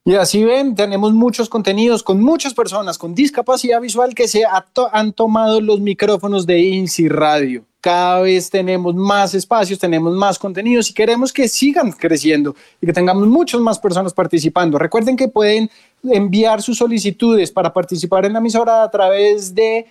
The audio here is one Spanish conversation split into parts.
Y así ven, tenemos muchos contenidos con muchas personas con discapacidad visual que han tomado los micrófonos de INSI Radio. Cada vez tenemos más espacios, tenemos más contenidos y queremos que sigan creciendo y que tengamos muchas más personas participando. Recuerden que pueden enviar sus solicitudes para participar en la emisora a través de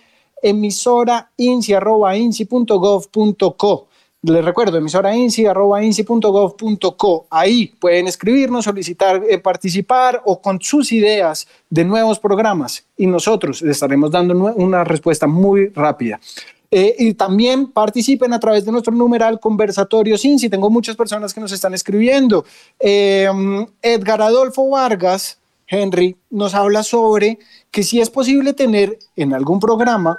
emisorainci@inci.gov.co. Les recuerdo, emisorainci@inci.gov.co. Ahí pueden escribirnos, solicitar participar o con sus ideas de nuevos programas y nosotros les estaremos dando una respuesta muy rápida. Y también participen a través de nuestro numeral Conversatorios INSI. Tengo muchas personas que nos están escribiendo. Edgar Adolfo Vargas, Henry, nos habla sobre que si es posible tener en algún programa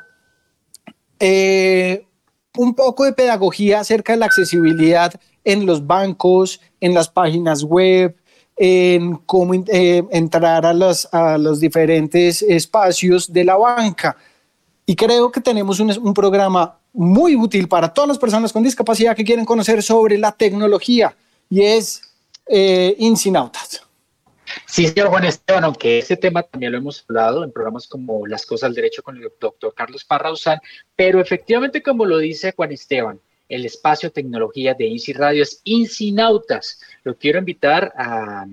un poco de pedagogía acerca de la accesibilidad en los bancos, en las páginas web, en cómo entrar a los diferentes espacios de la banca. Y creo que tenemos un programa muy útil para todas las personas con discapacidad que quieren conocer sobre la tecnología y es Incinautas. Sí, señor Juan Esteban, aunque ese tema también lo hemos hablado en programas como Las Cosas del Derecho con el doctor Carlos Parra Uzán, pero efectivamente, como lo dice Juan Esteban, el espacio tecnología de INSI Radio es Incinautas. Lo quiero invitar a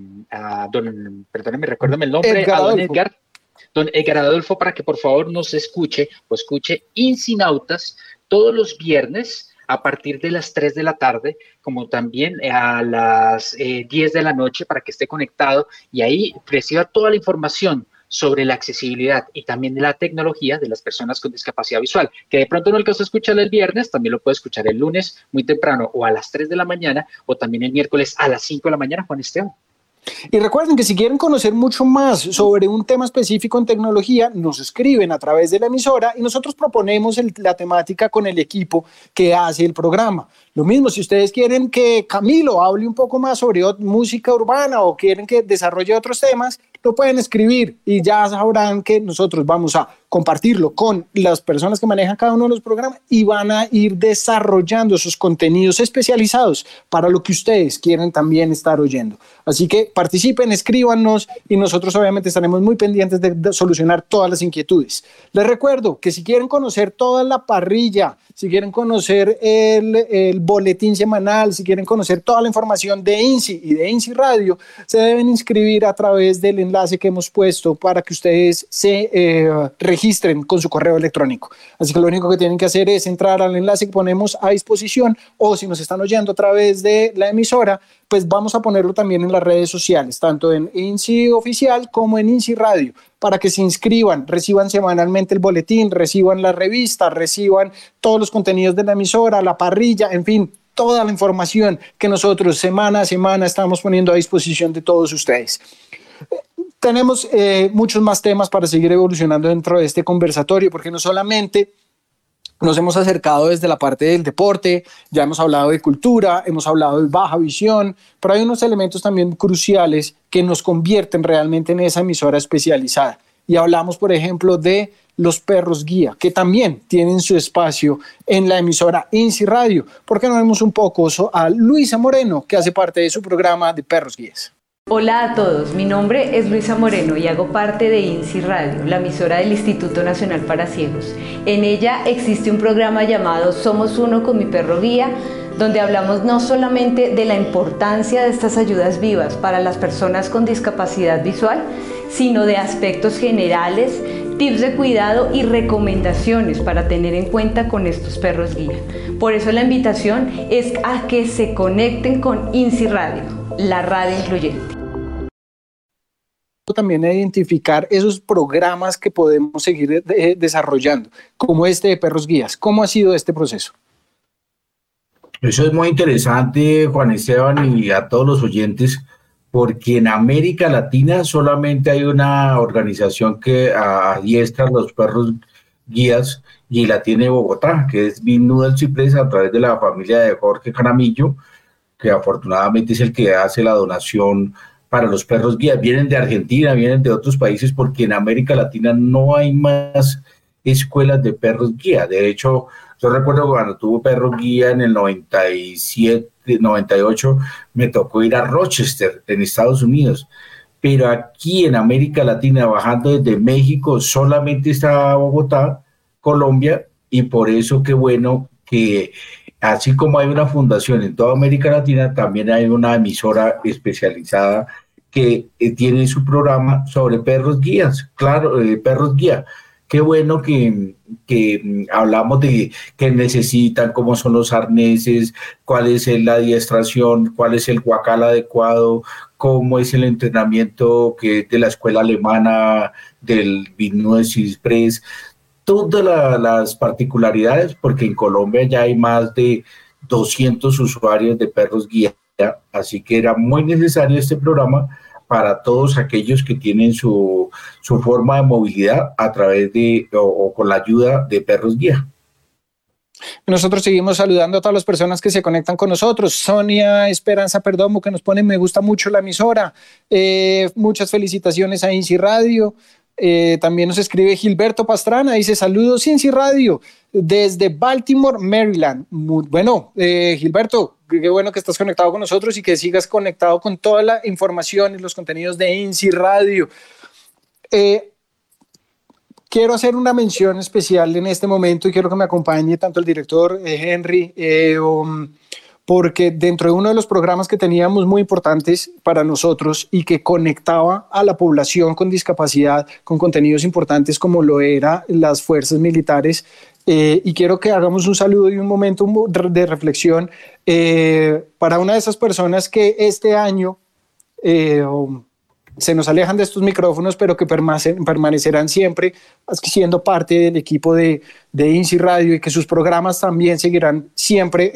don, perdóneme, recuérdame el nombre, Edgar a don Adolfo. Don Edgar Adolfo, para que por favor nos escuche o escuche Incinautas todos los viernes a partir de las 3 de la tarde, como también a las 10 de la noche para que esté conectado y ahí reciba toda la información sobre la accesibilidad y también de la tecnología de las personas con discapacidad visual, que de pronto no alcanzó a escuchar el viernes, también lo puede escuchar el lunes muy temprano o a las 3 de la mañana o también el miércoles a las 5 de la mañana, Juan Esteban. Y recuerden que si quieren conocer mucho más sobre un tema específico en tecnología, nos escriben a través de la emisora y nosotros proponemos la temática con el equipo que hace el programa. Lo mismo, si ustedes quieren que Camilo hable un poco más sobre música urbana o quieren que desarrolle otros temas, lo pueden escribir y ya sabrán que nosotros vamos a compartirlo con las personas que manejan cada uno de los programas y van a ir desarrollando sus contenidos especializados para lo que ustedes quieren también estar oyendo. Así que participen, escríbanos y nosotros obviamente estaremos muy pendientes de solucionar todas las inquietudes. Les recuerdo que si quieren conocer toda la parrilla, si quieren conocer el boletín semanal, si quieren conocer toda la información de INSI y de INSI Radio, se deben inscribir a través del enlace que hemos puesto para que ustedes se registren con su correo electrónico. Así que lo único que tienen que hacer es entrar al enlace que ponemos a disposición o si nos están oyendo a través de la emisora, pues vamos a ponerlo también en las redes sociales, tanto en INSI Oficial como en INSI Radio, para que se inscriban, reciban semanalmente el boletín, reciban la revista, reciban todos los contenidos de la emisora, la parrilla, en fin, toda la información que nosotros semana a semana estamos poniendo a disposición de todos ustedes. Tenemos muchos más temas para seguir evolucionando dentro de este conversatorio, porque no solamente nos hemos acercado desde la parte del deporte, ya hemos hablado de cultura, hemos hablado de baja visión, pero hay unos elementos también cruciales que nos convierten realmente en esa emisora especializada. Y hablamos, por ejemplo, de los perros guía, que también tienen su espacio en la emisora INSI Radio. ¿Por qué no vemos un poco a Luisa Moreno, que hace parte de su programa de Perros Guías? Hola a todos, mi nombre es Luisa Moreno y hago parte de INSI Radio, la emisora del Instituto Nacional para Ciegos. En ella existe un programa llamado Somos Uno con mi perro guía, donde hablamos no solamente de la importancia de estas ayudas vivas para las personas con discapacidad visual, sino de aspectos generales, tips de cuidado y recomendaciones para tener en cuenta con estos perros guía. Por eso la invitación es a que se conecten con INSI Radio, la radio incluyente. También identificar esos programas que podemos seguir desarrollando, como este de Perros Guías. ¿Cómo ha sido este proceso? Eso es muy interesante, Juan Esteban, y a todos los oyentes, porque en América Latina solamente hay una organización que adiestra a los perros guías y la tiene Bogotá, que es Big Noodle Ciprés, a través de la familia de Jorge Jaramillo, que afortunadamente es el que hace la donación para los perros guías. Vienen de Argentina, vienen de otros países, porque en América Latina no hay más escuelas de perros guía. De hecho, yo recuerdo cuando tuve perro guía en el 97, 98, me tocó ir a Rochester, en Estados Unidos, pero aquí en América Latina, bajando desde México, solamente está Bogotá, Colombia, y por eso qué bueno que así como hay una fundación en toda América Latina, también hay una emisora especializada que tiene su programa sobre perros guías, claro, perros guía. Qué bueno que hablamos de qué necesitan, cómo son los arneses, cuál es la adiestración, cuál es el guacal adecuado, cómo es el entrenamiento que de la escuela alemana del Business Express, todas las particularidades, porque en Colombia ya hay más de 200 usuarios de perros guía, así que era muy necesario este programa para todos aquellos que tienen su forma de movilidad a través de o con la ayuda de perros guía. Nosotros seguimos saludando a todas las personas que se conectan con nosotros. Sonia Esperanza Perdomo, que nos pone me gusta mucho la emisora. Muchas felicitaciones a INSI Radio. También nos escribe Gilberto Pastrana, dice saludos INSI Radio desde Baltimore, Maryland. Muy bueno, Gilberto, qué bueno que estás conectado con nosotros y que sigas conectado con toda la información y los contenidos de INSI Radio. Quiero hacer una mención especial en este momento y quiero que me acompañe tanto el director Henry, porque dentro de uno de los programas que teníamos muy importantes para nosotros y que conectaba a la población con discapacidad con contenidos importantes como lo eran las fuerzas militares, y quiero que hagamos un saludo y un momento de reflexión para una de esas personas que este año se nos alejan de estos micrófonos, pero que permanecerán siempre siendo parte del equipo de INSI Radio y que sus programas también seguirán siempre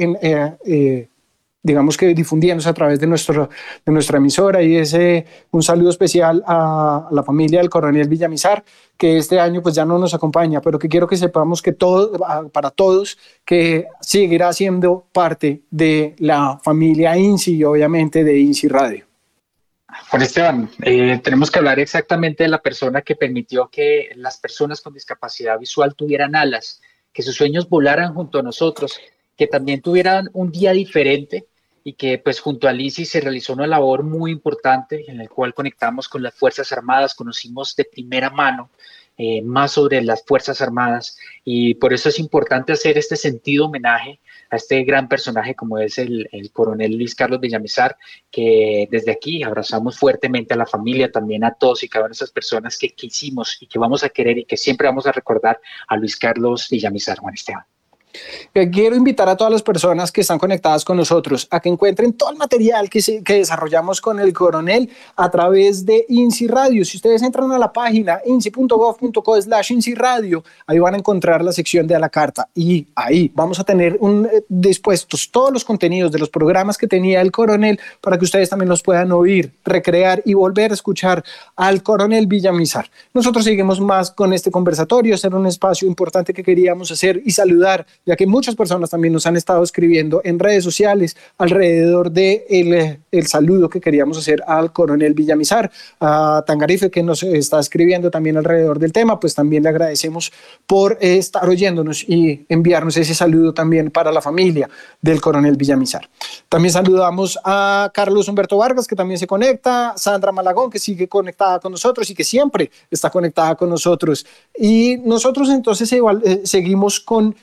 digamos que difundiéndose a través de nuestra emisora. Y es un saludo especial a la familia del coronel Villamizar, que este año pues ya no nos acompaña, pero que quiero que sepamos que para todos, que seguirá siendo parte de la familia INSI y obviamente de INSI Radio. Juan Esteban, tenemos que hablar exactamente de la persona que permitió que las personas con discapacidad visual tuvieran alas, que sus sueños volaran junto a nosotros, que también tuvieran un día diferente y que pues junto a INSI se realizó una labor muy importante en la cual conectamos con las Fuerzas Armadas, conocimos de primera mano más sobre las Fuerzas Armadas, y por eso es importante hacer este sentido homenaje a este gran personaje como es el coronel Luis Carlos Villamizar, que desde aquí abrazamos fuertemente a la familia, también a todos y cada una de esas personas que quisimos y que vamos a querer y que siempre vamos a recordar a Luis Carlos Villamizar. Juan Esteban. Quiero invitar a todas las personas que están conectadas con nosotros a que encuentren todo el material que desarrollamos con el coronel a través de INSI Radio. Si ustedes entran a la página insi.gov.co/INSI Radio, ahí van a encontrar la sección de a la carta y ahí vamos a tener dispuestos todos los contenidos de los programas que tenía el coronel para que ustedes también los puedan oír, recrear y volver a escuchar al coronel Villamizar. Nosotros seguimos más con este conversatorio, ser un espacio importante que queríamos hacer y saludar, ya que muchas personas también nos han estado escribiendo en redes sociales alrededor de el saludo que queríamos hacer al coronel Villamizar. A Tangarife, que nos está escribiendo también alrededor del tema, pues también le agradecemos por estar oyéndonos y enviarnos ese saludo también para la familia del coronel Villamizar. También saludamos a Carlos Humberto Vargas, que también se conecta, Sandra Malagón, que sigue conectada con nosotros y que siempre está conectada con nosotros. Y nosotros entonces seguimos con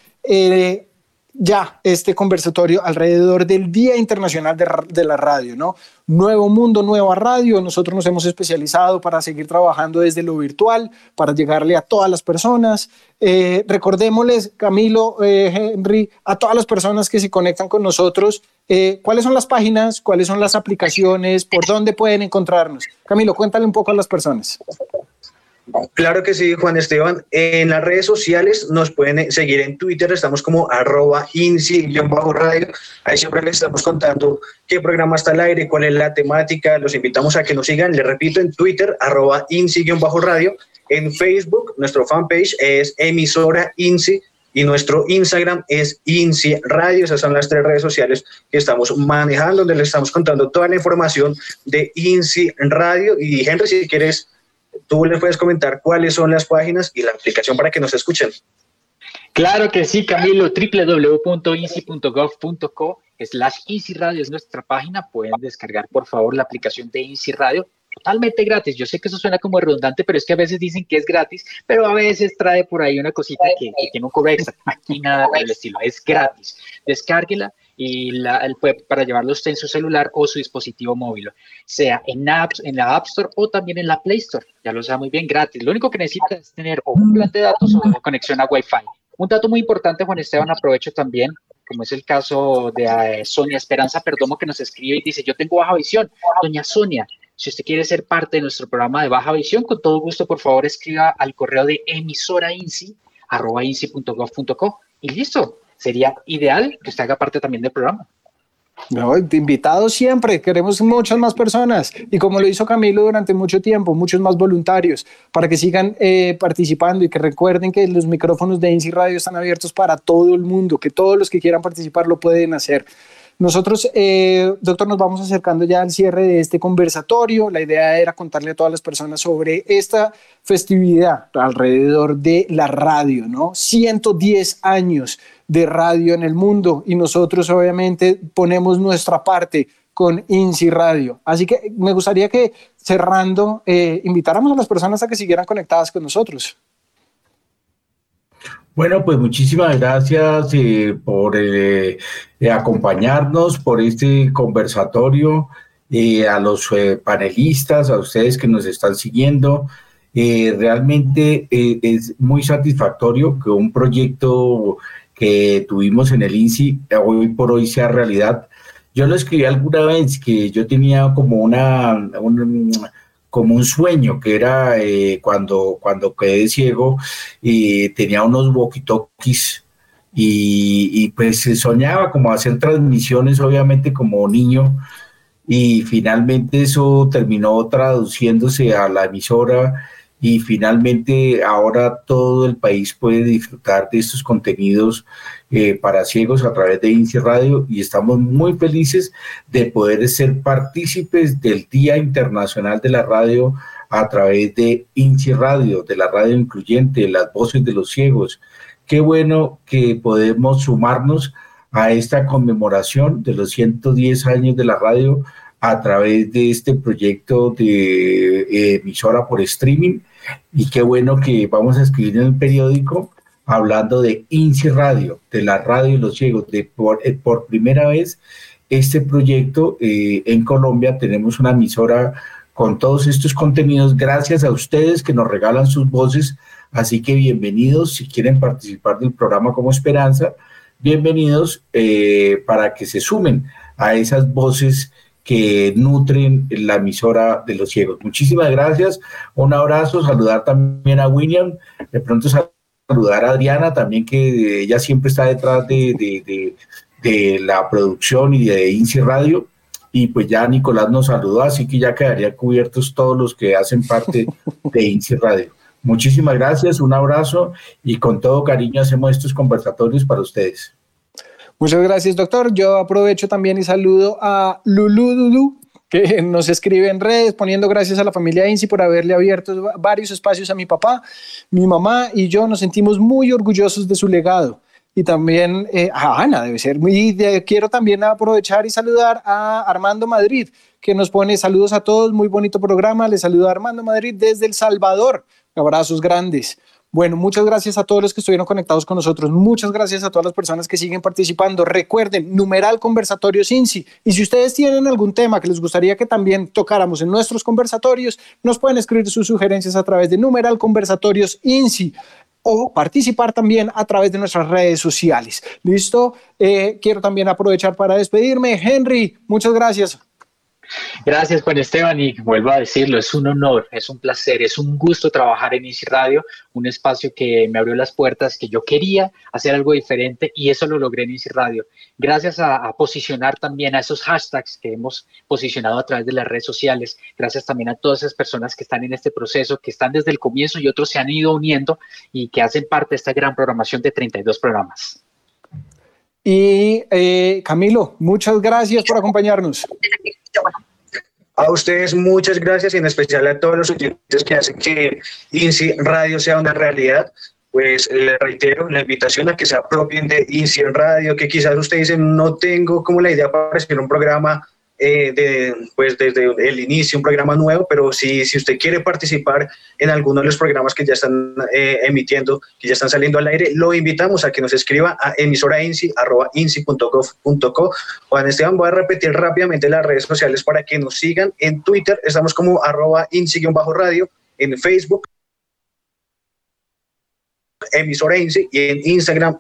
ya este conversatorio alrededor del Día Internacional de la Radio, ¿no? Nuevo mundo, nueva radio. Nosotros nos hemos especializado para seguir trabajando desde lo virtual, para llegarle a todas las personas. Recordémosles, Camilo, Henry, a todas las personas que se conectan con nosotros, ¿cuáles son las páginas, cuáles son las aplicaciones, por dónde pueden encontrarnos? Camilo, cuéntale un poco a las personas. Claro que sí, Juan Esteban. En las redes sociales nos pueden seguir en Twitter, estamos como @INSI_radio. Ahí siempre les estamos contando qué programa está al aire, cuál es la temática. Los invitamos a que nos sigan, les repito, en Twitter, @INSI_radio. En Facebook, nuestro fanpage es emisora INSI y nuestro Instagram es INSI Radio. Esas son las 3 redes sociales que estamos manejando, donde les estamos contando toda la información de INSI Radio. Y Henry, si quieres, tú les puedes comentar cuáles son las páginas y la aplicación para que nos escuchen. Claro que sí, Camilo. www.insi.gov.co/INSI Radio es nuestra página. Pueden descargar, por favor, la aplicación de INSI Radio totalmente gratis. Yo sé que eso suena como redundante, pero es que a veces dicen que es gratis, pero a veces trae por ahí una cosita que tiene un cobro extra. Aquí nada por el estilo, es gratis. Descárguela y para llevarlo usted en su celular o su dispositivo móvil, sea en la App Store o también en la Play Store. Ya lo sabe muy bien, gratis. Lo único que necesita es tener o un plan de datos o conexión a Wi-Fi. Un dato muy importante, Juan Esteban, aprovecho también, como es el caso de Sonia Esperanza Perdomo, que nos escribe y dice: yo tengo baja visión. Doña Sonia, si usted quiere ser parte de nuestro programa de baja visión, con todo gusto, por favor, escriba al correo de emisorainci@inci.gov.co y listo. Sería ideal que usted haga parte también del programa. No, invitado siempre, queremos muchas más personas y como lo hizo Camilo durante mucho tiempo, muchos más voluntarios para que sigan participando y que recuerden que los micrófonos de INSI Radio están abiertos para todo el mundo, que todos los que quieran participar lo pueden hacer. Nosotros, doctor, nos vamos acercando ya al cierre de este conversatorio. La idea era contarle a todas las personas sobre esta festividad alrededor de la radio, ¿no? 110 años de radio en el mundo y nosotros obviamente ponemos nuestra parte con INSI Radio. Así que me gustaría que cerrando invitáramos a las personas a que siguieran conectadas con nosotros. Bueno, pues muchísimas gracias por acompañarnos, por este conversatorio, a los panelistas, a ustedes que nos están siguiendo. Realmente es muy satisfactorio que un proyecto que tuvimos en el INSI hoy por hoy sea realidad. Yo lo escribí alguna vez que yo tenía como como un sueño, que era cuando quedé ciego y tenía unos walkie-talkies y pues soñaba como hacer transmisiones, obviamente como niño, y finalmente eso terminó traduciéndose a la emisora y finalmente ahora todo el país puede disfrutar de estos contenidos para ciegos a través de INSI Radio y estamos muy felices de poder ser partícipes del Día Internacional de la Radio a través de INSI Radio, de la radio incluyente, las voces de los ciegos. Qué bueno que podemos sumarnos a esta conmemoración de los 110 años de la radio a través de este proyecto de emisora por streaming. Y qué bueno que vamos a escribir en el periódico hablando de INSI Radio, de la radio de los ciegos. Por primera vez este proyecto en Colombia tenemos una emisora con todos estos contenidos gracias a ustedes que nos regalan sus voces, así que bienvenidos. Si quieren participar del programa como Esperanza, bienvenidos para que se sumen a esas voces que nutren la emisora de los ciegos. Muchísimas gracias, un abrazo, saludar también a William, de pronto saludar a Adriana también, que ella siempre está detrás de la producción y de INSI Radio, y pues ya Nicolás nos saludó, así que ya quedarían cubiertos todos los que hacen parte de INSI Radio. Muchísimas gracias, un abrazo y con todo cariño hacemos estos conversatorios para ustedes. Muchas gracias, doctor. Yo aprovecho también y saludo a Lulu Dudu, que nos escribe en redes poniendo gracias a la familia INSI por haberle abierto varios espacios a mi papá. Mi mamá y yo nos sentimos muy orgullosos de su legado. Y también a Ana, debe ser. Quiero también aprovechar y saludar a Armando Madrid, que nos pone saludos a todos, muy bonito programa. Le saluda Armando Madrid desde El Salvador. Abrazos grandes. Bueno, muchas gracias a todos los que estuvieron conectados con nosotros. Muchas gracias a todas las personas que siguen participando. Recuerden, numeral conversatorios INSI. Y si ustedes tienen algún tema que les gustaría que también tocáramos en nuestros conversatorios, nos pueden escribir sus sugerencias a través de numeral conversatorios INSI o participar también a través de nuestras redes sociales. ¿Listo? Quiero también aprovechar para despedirme. Henry, muchas gracias. Gracias, Juan Esteban, y vuelvo a decirlo, es un honor, es un placer, es un gusto trabajar en INSI Radio, un espacio que me abrió las puertas, que yo quería hacer algo diferente y eso lo logré en INSI Radio. Gracias a posicionar también a esos hashtags que hemos posicionado a través de las redes sociales, gracias también a todas esas personas que están en este proceso, que están desde el comienzo y otros se han ido uniendo y que hacen parte de esta gran programación de 32 programas. Y Camilo, muchas gracias por acompañarnos. A ustedes muchas gracias y en especial a todos los oyentes que hacen que INSI Radio sea una realidad. Pues les reitero la invitación a que se apropien de INSI Radio, que quizás ustedes dicen no tengo como la idea para hacer un programa pues desde el inicio un programa nuevo, pero si usted quiere participar en alguno de los programas que ya están emitiendo, que ya están saliendo al aire, lo invitamos a que nos escriba a emisorainci@inci.gov.co. Juan Esteban, voy a repetir rápidamente las redes sociales para que nos sigan. En Twitter estamos como @inci_radio, en Facebook emisora INCI, y en Instagram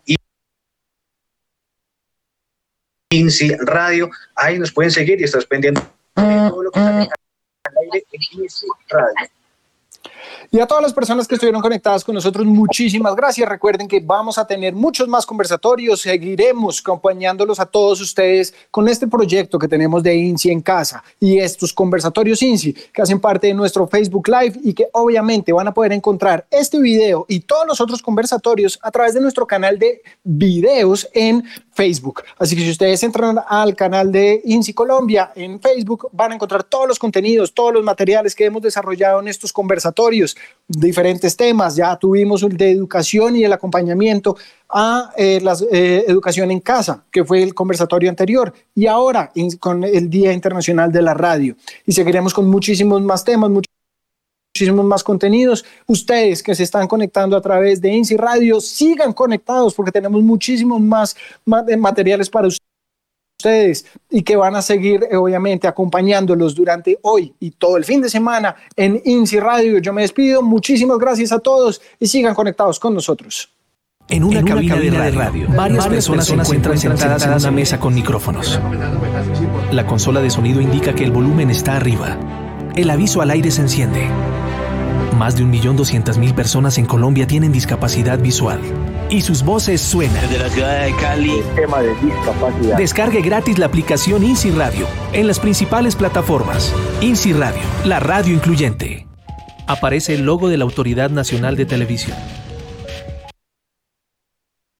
INCI Radio. Ahí nos pueden seguir y estás pendiente de todo lo que está al aire en INCI Radio. Y a todas las personas que estuvieron conectadas con nosotros, muchísimas gracias. Recuerden que vamos a tener muchos más conversatorios, seguiremos acompañándolos a todos ustedes con este proyecto que tenemos de INCI en casa y estos conversatorios INCI que hacen parte de nuestro Facebook Live y que obviamente van a poder encontrar este video y todos los otros conversatorios a través de nuestro canal de videos en Facebook. Así que si ustedes entran al canal de INCI Colombia en Facebook, van a encontrar todos los contenidos, todos los materiales que hemos desarrollado en estos conversatorios, diferentes temas. Ya tuvimos el de educación y el acompañamiento a la educación en casa, que fue el conversatorio anterior, y ahora con el Día Internacional de la Radio. Y seguiremos con muchísimos más temas, muchísimos más contenidos. Ustedes que se están conectando a través de INCI Radio, sigan conectados porque tenemos muchísimos más materiales para ustedes y que van a seguir obviamente acompañándolos durante hoy y todo el fin de semana en INCI Radio. Yo me despido, muchísimas gracias a todos y sigan conectados con nosotros. En una cabina de radio, varias personas se encuentran sentadas en una mesa con micrófonos. La consola de sonido indica que el volumen está arriba. El aviso al aire se enciende. Más de 1.200.000 personas en Colombia tienen discapacidad visual. Y sus voces suenan. Desde la ciudad de Cali, tema de discapacidad. Descargue gratis la aplicación INCI Radio en las principales plataformas. INCI Radio, la radio incluyente. Aparece el logo de la Autoridad Nacional de Televisión.